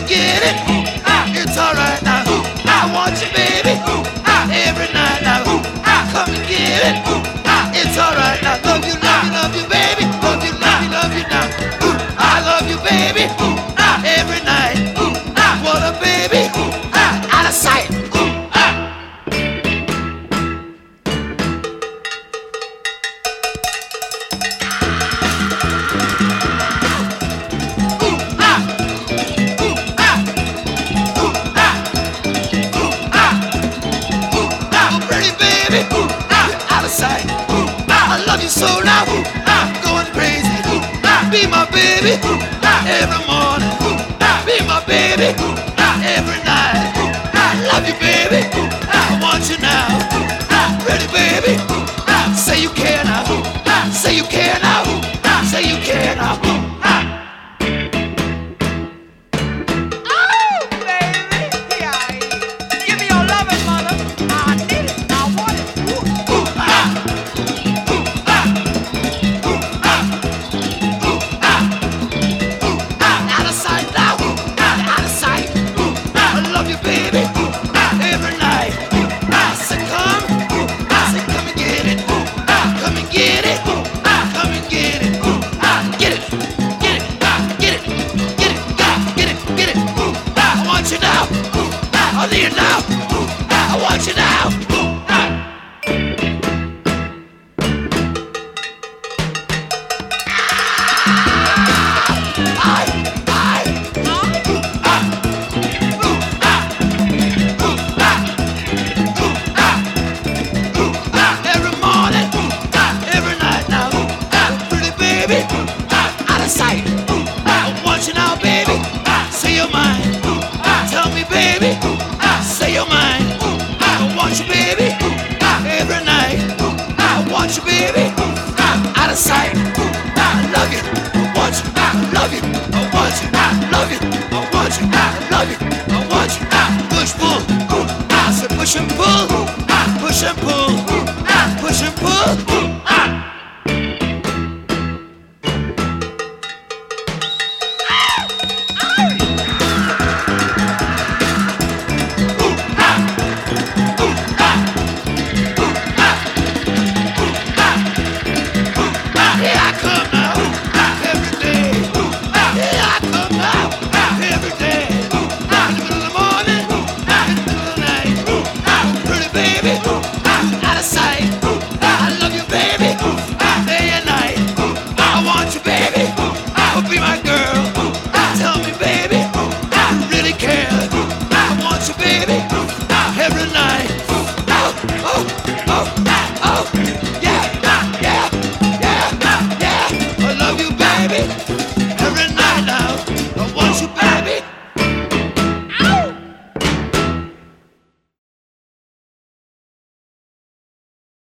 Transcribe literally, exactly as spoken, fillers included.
get it. It's alright now. I want you, baby, every night now. Come and get it. It's alright now. Love you, love you, love you, baby. Love you, love you, love you now. I love you, baby, every night. What a baby, out of sight. I love you so now, going crazy. Be my baby every morning. Be my baby every night. I love you, baby. I want you now. Pretty baby, say you care now. Say you care now. Say you care now. I need it now.